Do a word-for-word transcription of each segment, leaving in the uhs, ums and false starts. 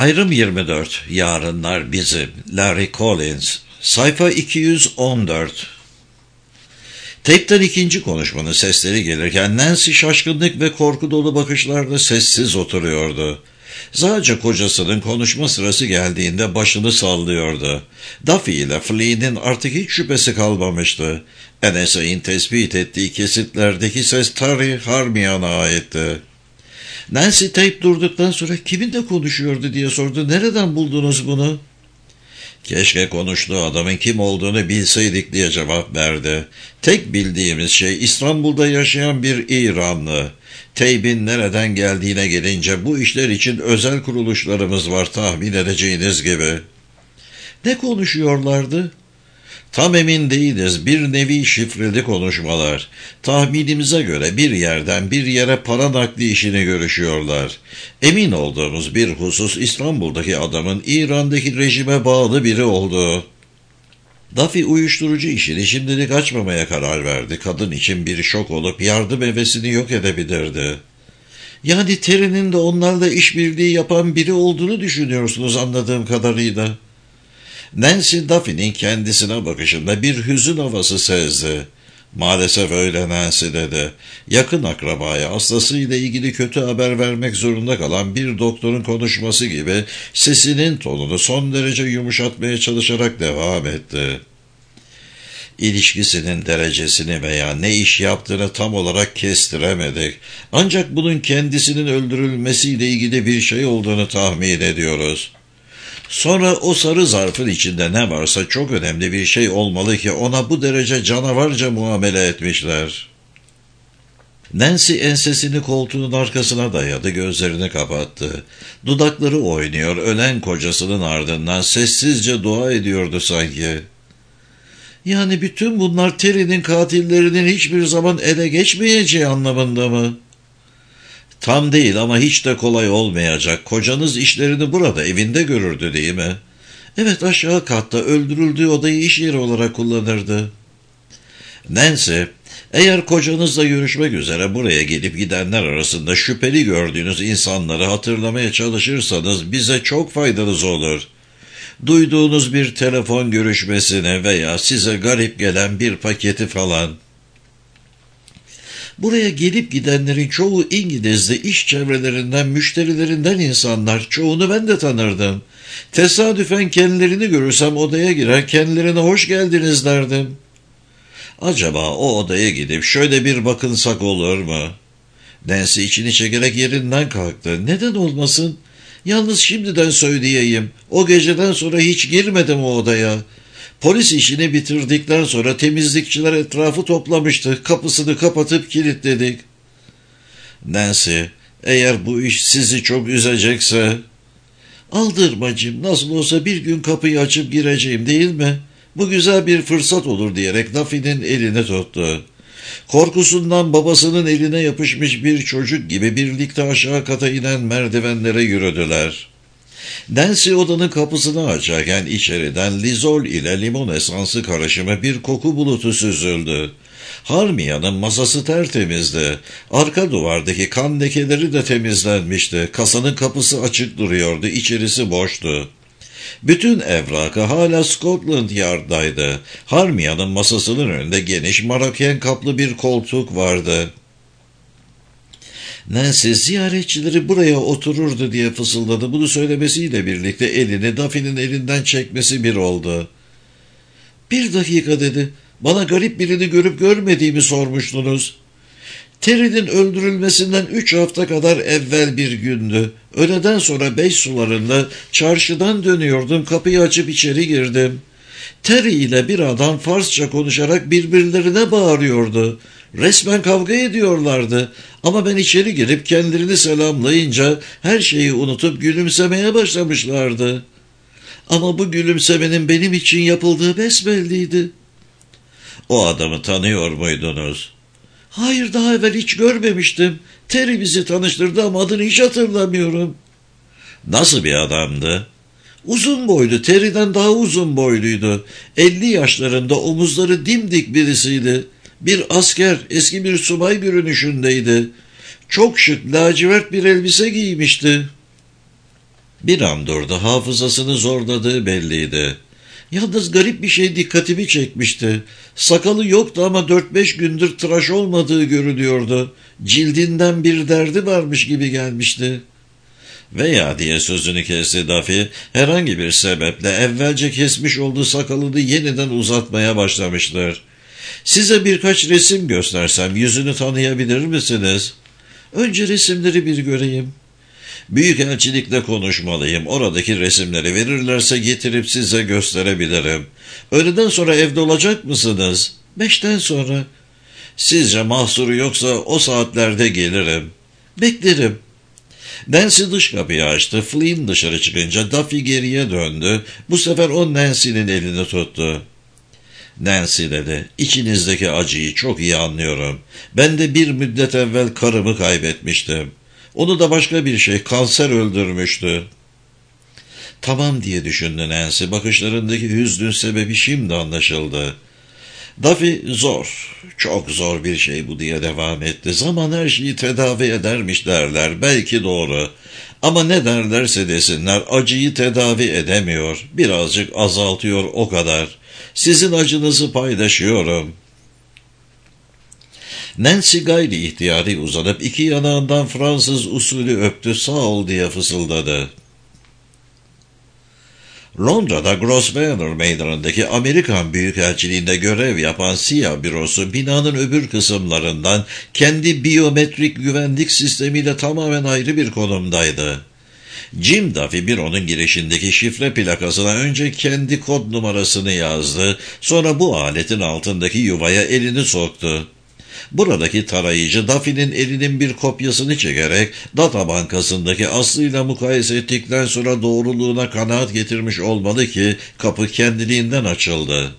Ayrım yirmi dört. Yarınlar bizim. Larry Collins. Sayfa iki yüz on dört. Tape'ten ikinci konuşmanın sesleri gelirken Nancy şaşkınlık ve korku dolu bakışlarla sessiz oturuyordu. Sadece kocasının konuşma sırası geldiğinde başını sallıyordu. Duffy ile Flea'nın artık hiç şüphesi kalmamıştı. N S A'nin tespit ettiği kesitlerdeki ses Terry Harmian'a aitti. Nancy tape durduktan sonra kiminle konuşuyordu diye sordu. Nereden buldunuz bunu? Keşke konuştuğu adamın kim olduğunu bilseydik diye cevap verdi. Tek bildiğimiz şey İstanbul'da yaşayan bir İranlı. Tape'in nereden geldiğine gelince bu işler için özel kuruluşlarımız var tahmin edeceğiniz gibi. Ne konuşuyorlardı? Tam emin değiliz. Bir nevi şifreli konuşmalar. Tahminimize göre bir yerden bir yere para nakli işini görüşüyorlar. Emin olduğumuz bir husus İstanbul'daki adamın İran'daki rejime bağlı biri olduğu. Duffy uyuşturucu işini şimdilik açmamaya karar verdi. Kadın için bir şok olup yardım hevesini yok edebilirdi. Yani Terry'nin de onlarla işbirliği yapan biri olduğunu düşünüyorsunuz anladığım kadarıyla. Nancy Duffy'nin kendisine bakışında bir hüzün havası sezdi. Maalesef öyle Nancy dedi. Yakın akrabaya hastasıyla ilgili kötü haber vermek zorunda kalan bir doktorun konuşması gibi sesinin tonunu son derece yumuşatmaya çalışarak devam etti. İlişkisinin derecesini veya ne iş yaptığını tam olarak kestiremedik. Ancak bunun kendisinin öldürülmesiyle ilgili bir şey olduğunu tahmin ediyoruz. Sonra o sarı zarfın içinde ne varsa çok önemli bir şey olmalı ki ona bu derece canavarca muamele etmişler. Nancy ensesini koltuğunun arkasına dayadı, gözlerini kapattı. Dudakları oynuyor, ölen kocasının ardından sessizce dua ediyordu sanki. Yani bütün bunlar Terry'nin katillerinin hiçbir zaman ele geçmeyeceği anlamında mı? Tam değil ama hiç de kolay olmayacak. Kocanız işlerini burada, evinde görürdü değil mi? Evet, aşağı katta öldürüldüğü odayı iş yeri olarak kullanırdı. Nancy, eğer kocanızla görüşmek üzere buraya gelip gidenler arasında şüpheli gördüğünüz insanları hatırlamaya çalışırsanız bize çok faydanız olur. Duyduğunuz bir telefon görüşmesine veya size garip gelen bir paketi falan. Buraya gelip gidenlerin çoğu İngiliz'de iş çevrelerinden, müşterilerinden insanlar. Çoğunu ben de tanırdım. Tesadüfen kendilerini görürsem odaya girer, kendilerine hoş geldiniz derdim. Acaba o odaya gidip şöyle bir bakınsak olur mu? Nancy içini çekerek yerinden kalktı. Neden olmasın? Yalnız şimdiden söyleyeyim. O geceden sonra hiç girmedim o odaya. Polis işini bitirdikten sonra temizlikçiler etrafı toplamıştı. Kapısını kapatıp kilitledik. Nancy, eğer bu iş sizi çok üzecekse... Aldırmacığım, nasıl olsa bir gün kapıyı açıp gireceğim değil mi? Bu güzel bir fırsat olur diyerek Duffy'nin elini tuttu. Korkusundan babasının eline yapışmış bir çocuk gibi birlikte aşağı kata inen merdivenlere yürüdüler. Nancy odanın kapısını açarken içeriden lizol ile limon esansı karışımı bir koku bulutu süzüldü. Harmia'nın masası tertemizdi. Arka duvardaki kan lekeleri de temizlenmişti. Kasanın kapısı açık duruyordu, içerisi boştu. Bütün evrakı hala Scotland Yard'daydı. Harmia'nın masasının önünde geniş maroken kaplı bir koltuk vardı. Nancy ziyaretçileri buraya otururdu diye fısıldadı. Bunu söylemesiyle birlikte elini Duffy'nin elinden çekmesi bir oldu. Bir dakika dedi. Bana garip birini görüp görmediğimi sormuştunuz. Terry'nin öldürülmesinden üç hafta kadar evvel bir gündü. Öğleden sonra beş sularında çarşıdan dönüyordum. Kapıyı açıp içeri girdim. Terry ile bir adam Farsça konuşarak birbirlerine bağırıyordu. Resmen kavga ediyorlardı. Ama ben içeri girip kendilerini selamlayınca her şeyi unutup gülümsemeye başlamışlardı. Ama bu gülümsemenin benim için yapıldığı besbelliydi. O adamı tanıyor muydunuz? Hayır, daha evvel hiç görmemiştim. Terry bizi tanıştırdı ama adını hiç hatırlamıyorum. Nasıl bir adamdı? Uzun boylu, Terry'den daha uzun boyluydu. Elli yaşlarında, omuzları dimdik birisiydi. Bir asker, eski bir subay görünüşündeydi. Çok şık, lacivert bir elbise giymişti. Bir an durdu, hafızasını zorladığı belliydi. Yalnız garip bir şey dikkatimi çekmişti. Sakalı yoktu ama dört beş gündür tıraş olmadığı görülüyordu. Cildinden bir derdi varmış gibi gelmişti. Veya diye sözünü kesti Duffy, herhangi bir sebeple evvelce kesmiş olduğu sakalını yeniden uzatmaya başlamıştır. Size birkaç resim göstersem yüzünü tanıyabilir misiniz? Önce resimleri bir göreyim. Büyükelçilikle konuşmalıyım. Oradaki resimleri verirlerse getirip size gösterebilirim. Öğleden sonra evde olacak mısınız? Beşten sonra. Sizce mahsuru yoksa o saatlerde gelirim. Beklerim. Nancy dış kapıyı açtı. Flynn dışarı çıkınca Duffy geriye döndü. Bu sefer o Nancy'nin elini tuttu. Nancy dedi, içinizdeki acıyı çok iyi anlıyorum. Ben de bir müddet evvel karımı kaybetmiştim. Onu da başka bir şey, kanser öldürmüştü. Tamam diye düşündü Nancy. Bakışlarındaki hüznün sebebi şimdi anlaşıldı. Duffy zor, çok zor bir şey bu diye devam etti. Zaman her şeyi tedavi edermiş derler. Belki doğru. Ama ne derlerse desinler acıyı tedavi edemiyor. Birazcık azaltıyor o kadar. Sizin acınızı paylaşıyorum. Nancy gayri ihtiyari uzanıp iki yanağından Fransız usulü öptü, sağ ol diye fısıldadı. Londra'da Grosvenor Meydanı'ndaki Amerikan Büyükelçiliğinde görev yapan S İ A bürosu binanın öbür kısımlarından kendi biyometrik güvenlik sistemiyle tamamen ayrı bir konumdaydı. Jim Duffy büronun girişindeki şifre plakasına önce kendi kod numarasını yazdı, sonra bu aletin altındaki yuvaya elini soktu. Buradaki tarayıcı Duffy'nin elinin bir kopyasını çekerek data bankasındaki aslıyla mukayese ettikten sonra doğruluğuna kanaat getirmiş olmalı ki kapı kendiliğinden açıldı.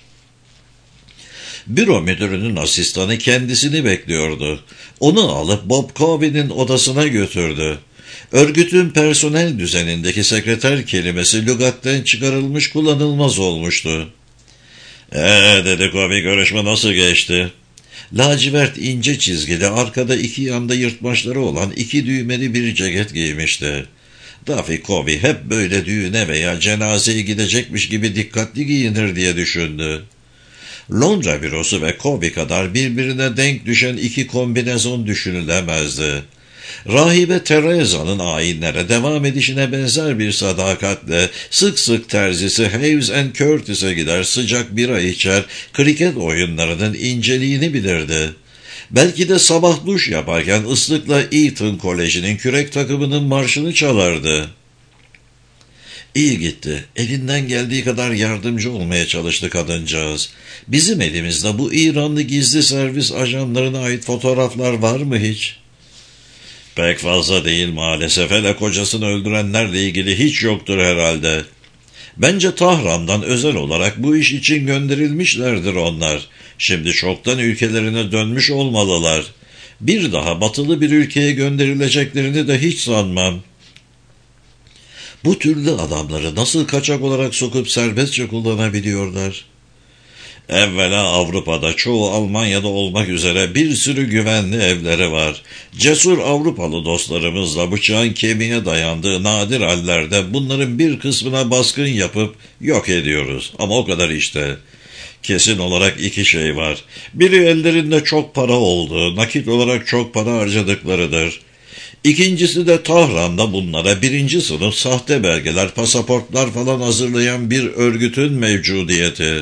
Büro müdürünün asistanı kendisini bekliyordu. Onu alıp Bob Coby'nin odasına götürdü. Örgütün personel düzenindeki sekreter kelimesi lügatten çıkarılmış, kullanılmaz olmuştu. ''Eee'' dedi Coby, ''görüşme nasıl geçti?'' Lacivert ince çizgili, arkada iki yanda yırtmaçları olan iki düğmeli bir ceket giymişti. Duffy Coby hep böyle düğüne veya cenazeye gidecekmiş gibi dikkatli giyinir diye düşündü. Londra bürosu ve Coby kadar birbirine denk düşen iki kombinezon düşünülemezdi. Rahibe Teresa'nın ayinlere devam edişine benzer bir sadakatle sık sık terzisi Hayes and Curtis'e gider, sıcak bira içer, kriket oyunlarının inceliğini bilirdi. Belki de sabah duş yaparken ıslıkla Eton Koleji'nin kürek takımının marşını çalardı. İyi gitti. Elinden geldiği kadar yardımcı olmaya çalıştı kadıncağız. Bizim elimizde bu İranlı gizli servis ajanlarına ait fotoğraflar var mı hiç? Pek fazla değil maalesef. Hele kocasını öldürenlerle ilgili hiç yoktur herhalde. Bence Tahran'dan özel olarak bu iş için gönderilmişlerdir onlar. Şimdi çoktan ülkelerine dönmüş olmalılar. Bir daha batılı bir ülkeye gönderileceklerini de hiç sanmam. Bu türlü adamları nasıl kaçak olarak sokup serbestçe kullanabiliyorlar? Evvela Avrupa'da, çoğu Almanya'da olmak üzere bir sürü güvenli evleri var. Cesur Avrupalı dostlarımızla bıçağın kemiğe dayandığı nadir hallerde bunların bir kısmına baskın yapıp yok ediyoruz. Ama o kadar işte. Kesin olarak iki şey var. Biri ellerinde çok para olduğu, nakit olarak çok para harcadıklarıdır. İkincisi de Tahran'da bunlara birinci sınıf sahte belgeler, pasaportlar falan hazırlayan bir örgütün mevcudiyeti.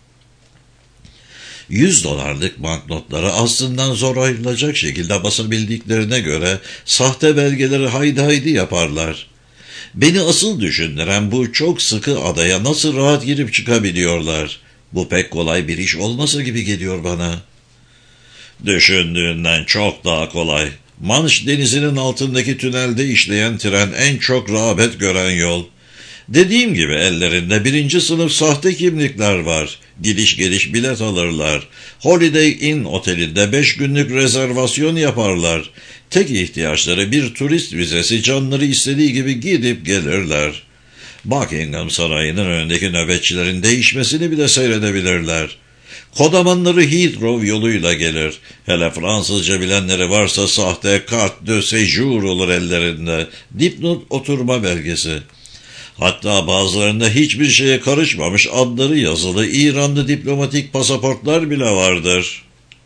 Yüz dolarlık banknotları aslından zor ayrılacak şekilde basabildiklerine göre sahte belgeleri haydi haydi yaparlar. Beni asıl düşündüren bu çok sıkı adaya nasıl rahat girip çıkabiliyorlar. Bu pek kolay bir iş olmasa gibi geliyor bana. Düşündüğünden çok daha kolay. Manş denizinin altındaki tünelde işleyen tren en çok rağbet gören yol. Dediğim gibi ellerinde birinci sınıf sahte kimlikler var. Gidiş geliş bilet alırlar. Holiday Inn otelinde beş günlük rezervasyon yaparlar. Tek ihtiyaçları bir turist vizesi, canları istediği gibi gidip gelirler. Buckingham Sarayı'nın önündeki nöbetçilerin değişmesini bile seyredebilirler. Kodamanları Heathrow yoluyla gelir. Hele Fransızca bilenleri varsa sahte carte de séjour olur ellerinde. Dipnot oturma belgesi. Hatta bazılarında hiçbir şeye karışmamış adları yazılı İranlı diplomatik pasaportlar bile vardır.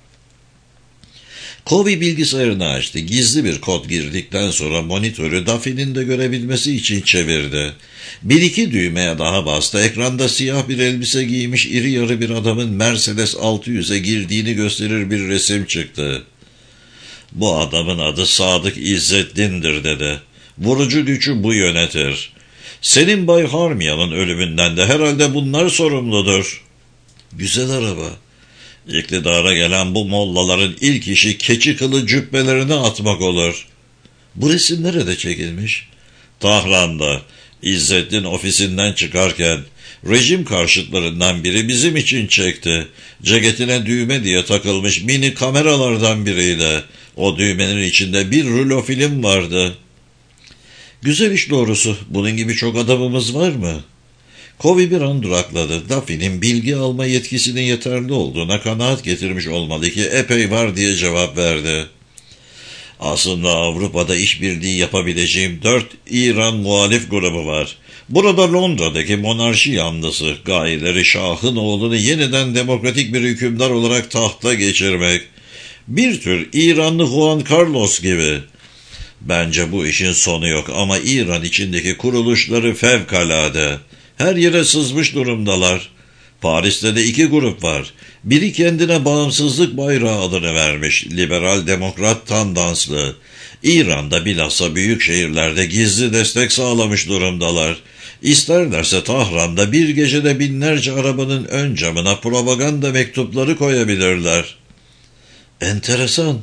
Covey bilgisayarını açtı. Gizli bir kod girdikten sonra monitörü Duffy'nin de görebilmesi için çevirdi. Bir iki düğmeye daha bastı. Ekranda siyah bir elbise giymiş iri yarı bir adamın Mercedes altı yüze girdiğini gösterir bir resim çıktı. Bu adamın adı Sadık İzzettin'dir dedi. Vurucu gücü bu yönetir. Senin Bay Harmia'nın ölümünden de herhalde bunlar sorumludur. Güzel araba. İktidara gelen bu mollaların ilk işi keçi kılı cübbelerine atmak olur. Bu resim nerede çekilmiş? Tahran'da. İzzettin ofisinden çıkarken rejim karşıtlarından biri bizim için çekti. Ceketine düğme diye takılmış mini kameralardan biriyle. O düğmenin içinde bir rulo film vardı. Güzel iş doğrusu. Bunun gibi çok adamımız var mı? Covey bir an durakladı. Duffy'nin bilgi alma yetkisinin yeterli olduğuna kanaat getirmiş olmalı ki epey var diye cevap verdi. Aslında Avrupa'da işbirliği yapabileceğim dört İran muhalif grubu var. Burada Londra'daki monarşi yanlısı, gayeleri Şah'ın oğlunu yeniden demokratik bir hükümdar olarak tahta geçirmek. Bir tür İranlı Juan Carlos gibi. Bence bu işin sonu yok ama İran içindeki kuruluşları fevkalade. Her yere sızmış durumdalar. Paris'te de iki grup var. Biri kendine bağımsızlık bayrağı adını vermiş, liberal demokrat tandanslı. İran'da bilhassa büyük şehirlerde gizli destek sağlamış durumdalar. İsterlerse Tahran'da bir gecede binlerce arabanın ön camına propaganda mektupları koyabilirler. Enteresan.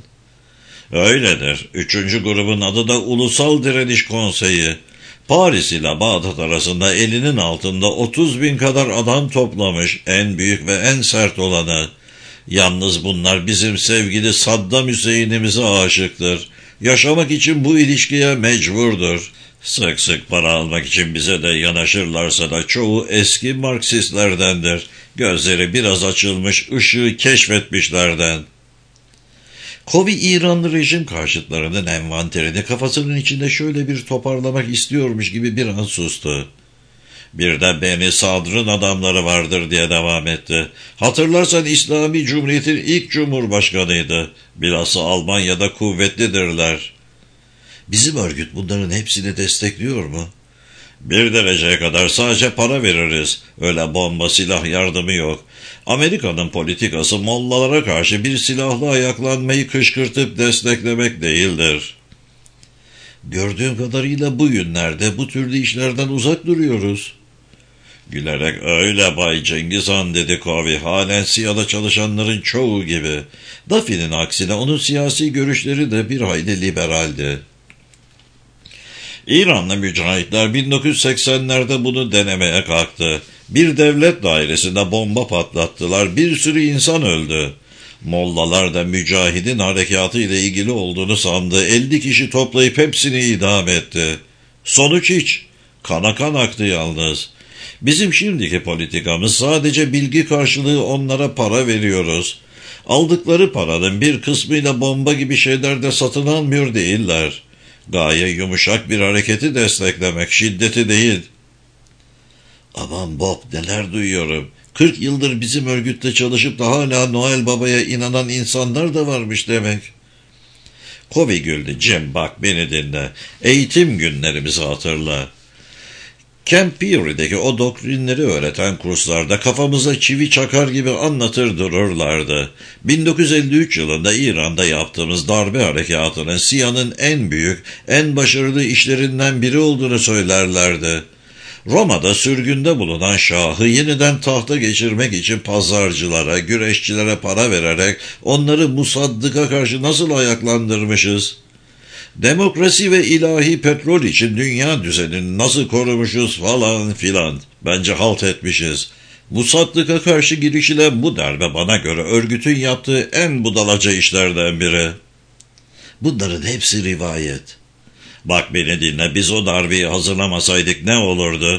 Öyledir. Üçüncü grubun adı da Ulusal Direniş Konseyi. Paris ile Bağdat arasında elinin altında otuz bin kadar adam toplamış, en büyük ve en sert olanı. Yalnız bunlar bizim sevgili Saddam Hüseyin'imize aşıktır. Yaşamak için bu ilişkiye mecburdur. Sık sık para almak için bize de yanaşırlarsa da çoğu eski Marksistlerdendir. Gözleri biraz açılmış, ışığı keşfetmişlerden. Covey İranlı rejim karşıtlarının envanterini kafasının içinde şöyle bir toparlamak istiyormuş gibi bir an sustu. Bir de Beni Sadr'ın adamları vardır diye devam etti. Hatırlarsan İslami Cumhuriyet'in ilk cumhurbaşkanıydı. Bilhassa Almanya'da kuvvetlidirler. Bizim örgüt bunların hepsini destekliyor mu? Bir dereceye kadar sadece para veririz. Öyle bomba, silah yardımı yok. Amerika'nın politikası mollalara karşı bir silahlı ayaklanmayı kışkırtıp desteklemek değildir. Gördüğüm kadarıyla bu günlerde bu türlü işlerden uzak duruyoruz. Gülerek öyle Bay Cengiz Han dedi Covey, halen SİHA'da çalışanların çoğu gibi. Duffy'nin aksine onun siyasi görüşleri de bir hayli liberaldi. İranlı mücahitler bin dokuz yüz seksenlerde bunu denemeye kalktı. Bir devlet dairesinde bomba patlattılar, bir sürü insan öldü. Mollalar da mücahidin harekatı ile ilgili olduğunu sandı, elli kişi toplayıp hepsini idam etti. Sonuç hiç, kana kan aktı yalnız. Bizim şimdiki politikamız sadece bilgi karşılığı onlara para veriyoruz. Aldıkları paranın bir kısmıyla bomba gibi şeyler de satın almıyor değiller. Gaye yumuşak bir hareketi desteklemek, şiddeti değil. Aman Bob, neler duyuyorum. Kırk yıldır bizim örgütte çalışıp da hala Noel Baba'ya inanan insanlar da varmış demek. Covey güldü. Jim bak beni dinle. Eğitim günlerimizi hatırla. Camp Peary'deki o doktrinleri öğreten kurslarda kafamıza çivi çakar gibi anlatır dururlardı. bin dokuz yüz elli üç yılında İran'da yaptığımız darbe harekatının SİHA'nın en büyük, en başarılı işlerinden biri olduğunu söylerlerdi. Roma'da sürgünde bulunan Şah'ı yeniden tahta geçirmek için pazarcılara, güreşçilere para vererek onları Musaddık'a karşı nasıl ayaklandırmışız? Demokrasi ve ilahi petrol için dünya düzenini nasıl korumuşuz falan filan. Bence halt etmişiz. Musaddık'a karşı girişilen bu darbe bana göre örgütün yaptığı en budalaca işlerden biri. Bunların hepsi rivayet. Bak beni dinle, biz o darbeyi hazırlamasaydık ne olurdu?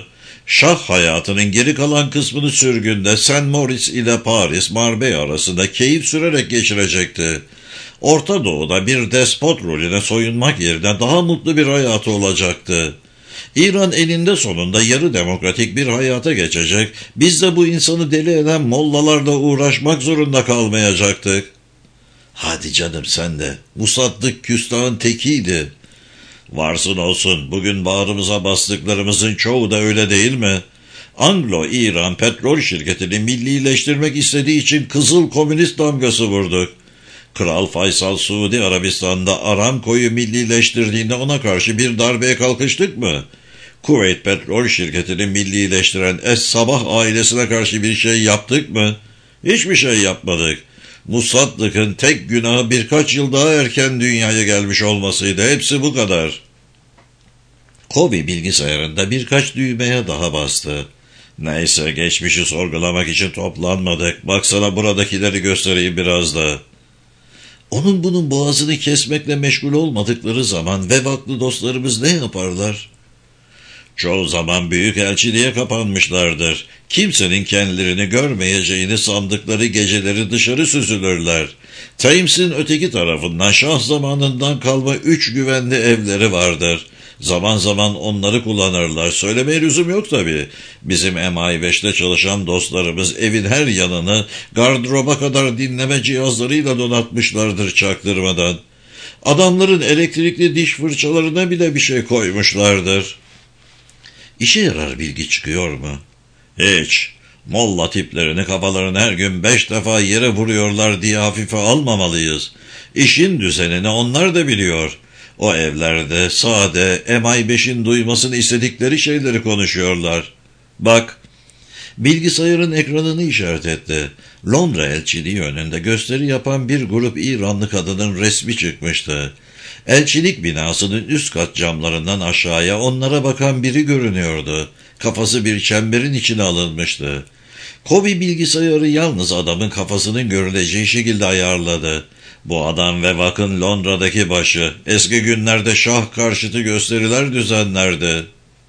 Şah hayatının geri kalan kısmını sürgünde Saint Moritz ile Paris, Marbella arasında keyif sürerek geçirecekti. Orta Doğu'da bir despot rolüne soyunmak yerine daha mutlu bir hayatı olacaktı. İran elinde sonunda yarı demokratik bir hayata geçecek, biz de bu insanı deli eden mollalarla uğraşmak zorunda kalmayacaktık. Hadi canım sen de, Musaddık küstahın tekiydi. Varsın olsun, bugün bağrımıza bastıklarımızın çoğu da öyle değil mi? Anglo-İran petrol şirketini millileştirmek istediği için kızıl komünist damgası vurduk. Kral Faysal Suudi Arabistan'da Aramco'yu millileştirdiğinde ona karşı bir darbeye kalkıştık mı? Kuveyt Petrol Şirketi'ni millileştiren Es-Sabah ailesine karşı bir şey yaptık mı? Hiçbir şey yapmadık. Musaddık'ın tek günahı birkaç yıl daha erken dünyaya gelmiş olmasıydı. Hepsi bu kadar. Kobi bilgisayarında birkaç düğmeye daha bastı. Neyse, geçmişi sorgulamak için toplanmadık. Baksana, buradakileri göstereyim biraz da. Onun bunun boğazını kesmekle meşgul olmadıkları zaman vevaklı dostlarımız ne yaparlar? Çoğu zaman büyükelçiliğe kapanmışlardır. Kimsenin kendilerini görmeyeceğini sandıkları geceleri dışarı süzülürler. Thames'in öteki tarafından Şah zamanından kalma üç güvenli evleri vardır. Zaman zaman onları kullanırlar. Söylemeye lüzum yok tabii. Bizim M I beşte çalışan dostlarımız evin her yanını gardıroba kadar dinleme cihazlarıyla donatmışlardır çaktırmadan. Adamların elektrikli diş fırçalarına bile bir şey koymuşlardır. İşe yarar bilgi çıkıyor mu? Hiç. Molla tiplerini kafalarını her gün beş defa yere vuruyorlar diye hafife almamalıyız. İşin düzenini onlar da biliyor. O evlerde sade M I beşin duymasını istedikleri şeyleri konuşuyorlar. Bak, bilgisayarın ekranını işaret etti. Londra elçiliği önünde gösteri yapan bir grup İranlı kadının resmi çıkmıştı. Elçilik binasının üst kat camlarından aşağıya onlara bakan biri görünüyordu. Kafası bir çemberin içine alınmıştı. Kobi bilgisayarı yalnız adamın kafasının görüleceği şekilde ayarladı. Bu adam Vevak'ın Londra'daki başı. Eski günlerde şah karşıtı gösteriler düzenlerdi.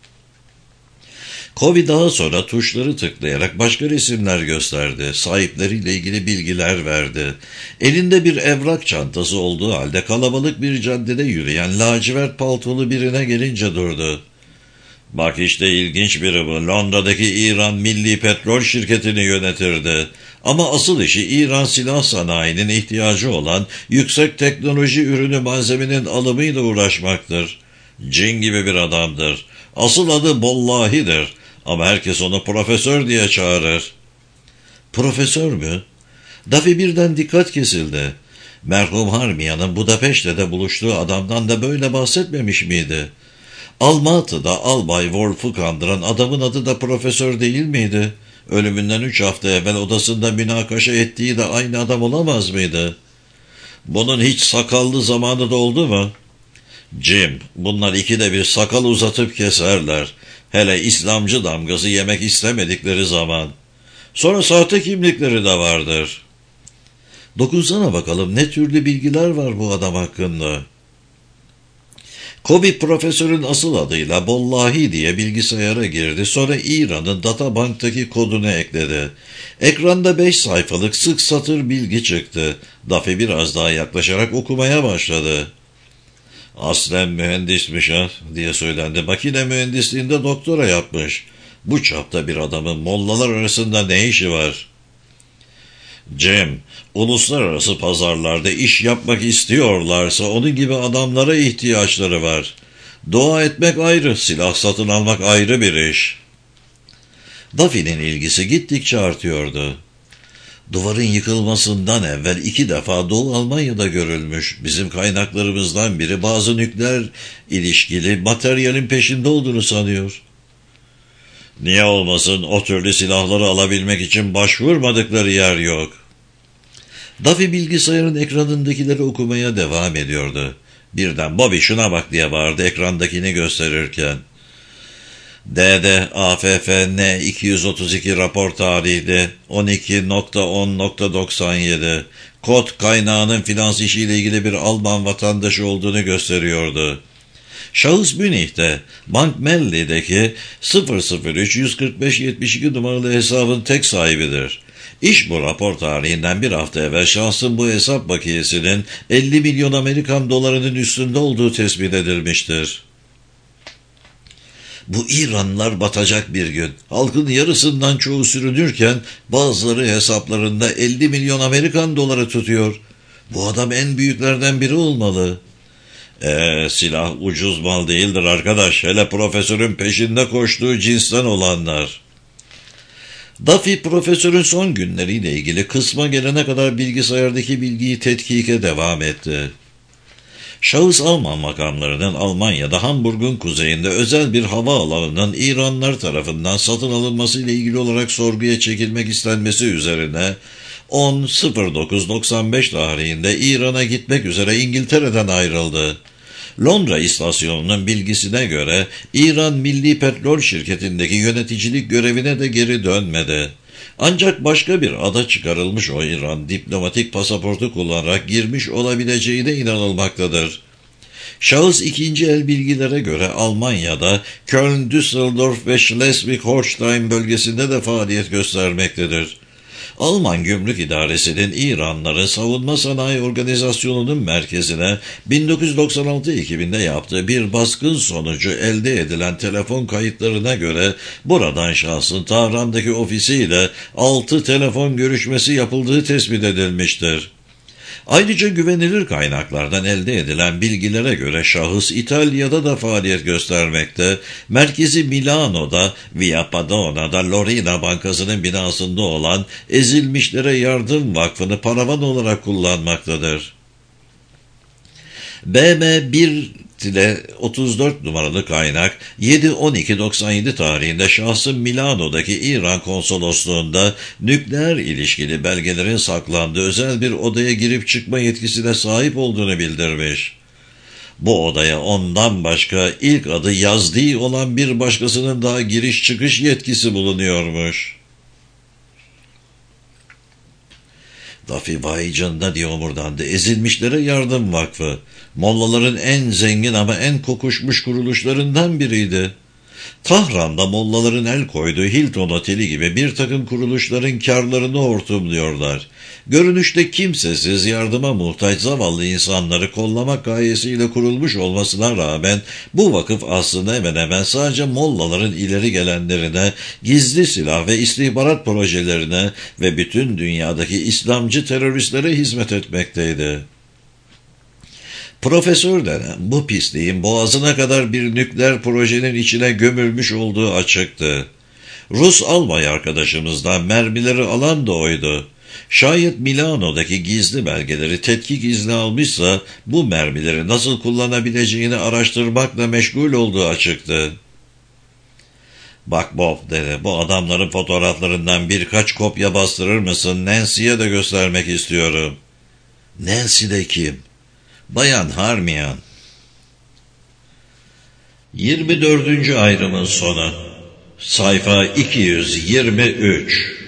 Kobi daha sonra tuşları tıklayarak başka resimler gösterdi. Sahipleriyle ilgili bilgiler verdi. Elinde bir evrak çantası olduğu halde kalabalık bir caddede yürüyen lacivert paltolu birine gelince durdu. Bak işte ilginç biri bu. Londra'daki İran Milli Petrol Şirketi'ni yönetirdi. Ama asıl işi İran silah sanayinin ihtiyacı olan yüksek teknoloji ürünü malzemenin alımıyla uğraşmaktır. Cin gibi bir adamdır. Asıl adı Bollahi'dir. Ama herkes onu profesör diye çağırır. Profesör mü? Duffy birden dikkat kesildi. Merhum Harmia'nın Budapeşte'de buluştuğu adamdan da böyle bahsetmemiş miydi? Almatı'da Albay Wolf'u kandıran adamın adı da profesör değil miydi? Ölümünden üç hafta evvel odasında münakaşa ettiği de aynı adam olamaz mıydı? Bunun hiç sakallı zamanı da oldu mu? Jim, bunlar ikide bir sakal uzatıp keserler. Hele İslamcı damgası yemek istemedikleri zaman. Sonra sahte kimlikleri de vardır. Dokunsana bakalım ne türlü bilgiler var bu adam hakkında. Kobi profesörün asıl adıyla Bollahi diye bilgisayara girdi. Sonra İran'ın databanktaki kodunu ekledi. Ekranda beş sayfalık sık satır bilgi çıktı. Duffy biraz daha yaklaşarak okumaya başladı. Aslen mühendismiş ha diye söylendi. Makine mühendisliğinde doktora yapmış. Bu çapta bir adamın mollalar arasında ne işi var? Cem, uluslararası pazarlarda iş yapmak istiyorlarsa onun gibi adamlara ihtiyaçları var. Dua etmek ayrı, silah satın almak ayrı bir iş. Duffy'nin ilgisi gittikçe artıyordu. Duvarın yıkılmasından evvel iki defa Doğu Almanya'da görülmüş. Bizim kaynaklarımızdan biri bazı nükleer ilişkili materyalin peşinde olduğunu sanıyor. Niye olmasın, o türlü silahları alabilmek için başvurmadıkları yer yok. Duffy bilgisayarın ekranındakileri okumaya devam ediyordu. Birden Bobby şuna bak diye bağırdı ekrandakini gösterirken. D D A F F N iki yüz otuz iki rapor tarihli on iki on doksan yedi kod kaynağının finans işiyle ilgili bir Alman vatandaşı olduğunu gösteriyordu. Şahıs Münih'te Bank Melli'deki sıfır sıfır üç yüz kırk beş yetmiş iki numaralı hesabın tek sahibidir. İş bu rapor tarihinden bir hafta evvel şahsın bu hesap bakiyesinin elli milyon Amerikan dolarının üstünde olduğu tespit edilmiştir. Bu İranlılar batacak bir gün. Halkın yarısından çoğu sürünürken bazıları hesaplarında elli milyon Amerikan doları tutuyor. Bu adam en büyüklerden biri olmalı. Eee silah ucuz mal değildir arkadaş. Hele profesörün peşinde koştuğu cinsten olanlar. Duffy profesörün son günleriyle ilgili kısma gelene kadar bilgisayardaki bilgiyi tetkike devam etti. Şahıs Alman makamlarının Almanya'da Hamburg'un kuzeyinde özel bir havaalanının İranlılar tarafından satın alınması ile ilgili olarak sorguya çekilmek istenmesi üzerine on dokuz doksan beş tarihinde İran'a gitmek üzere İngiltere'den ayrıldı. Londra istasyonunun bilgisine göre İran Milli Petrol Şirketi'ndeki yöneticilik görevine de geri dönmedi. Ancak başka bir ada çıkarılmış o İran diplomatik pasaportu kullanarak girmiş olabileceği de inanılmaktadır. Şahıs ikinci el bilgilere göre Almanya'da Köln, Düsseldorf ve Schleswig-Holstein bölgesinde de faaliyet göstermektedir. Alman Gümrük İdaresi'nin İranlıların Savunma Sanayi Organizasyonu'nun merkezine bin dokuz yüz doksan altı Ekim'inde yaptığı bir baskın sonucu elde edilen telefon kayıtlarına göre buradan şahsın Tahran'daki ofisiyle altı telefon görüşmesi yapıldığı tespit edilmiştir. Ayrıca güvenilir kaynaklardan elde edilen bilgilere göre şahıs İtalya'da da faaliyet göstermekte, merkezi Milano'da Via Padona'da Lorina Bankası'nın binasında olan Ezilmişlere Yardım Vakfı'nı paravan olarak kullanmaktadır. B M bir otuz dört numaralı kaynak yedi on iki doksan yedi tarihinde şahsın Milano'daki İran konsolosluğunda nükleer ilişkili belgelerin saklandığı özel bir odaya girip çıkma yetkisine sahip olduğunu bildirmiş. Bu odaya ondan başka ilk adı Yazdi olan bir başkasının daha giriş çıkış yetkisi bulunuyormuş. Duffy vay canına diye omurdandı. Ezilmişlere Yardım Vakfı, mollaların en zengin ama en kokuşmuş kuruluşlarından biriydi. Tahran'da mollaların el koyduğu Hilton Oteli gibi bir takım kuruluşların karlarını hortumluyorlar. Görünüşte kimsesiz, yardıma muhtaç zavallı insanları kollamak gayesiyle kurulmuş olmasına rağmen bu vakıf aslında hemen hemen sadece mollaların ileri gelenlerine, gizli silah ve istihbarat projelerine ve bütün dünyadaki İslamcı teröristlere hizmet etmekteydi. Profesör denen bu pisliğin boğazına kadar bir nükleer projenin içine gömülmüş olduğu açıktı. Rus albay arkadaşımızdan mermileri alan da oydu. Şayet Milano'daki gizli belgeleri tetkik izni almışsa bu mermileri nasıl kullanabileceğini araştırmakla meşgul olduğu açıktı. "Bak Bob," dedi, "bu adamların fotoğraflarından birkaç kopya bastırır mısın? Nancy'ye de göstermek istiyorum." "Nancy de kim?" "Bayan Harmian." yirmi dördüncü ayrımın sonu. Sayfa iki yüz yirmi üç.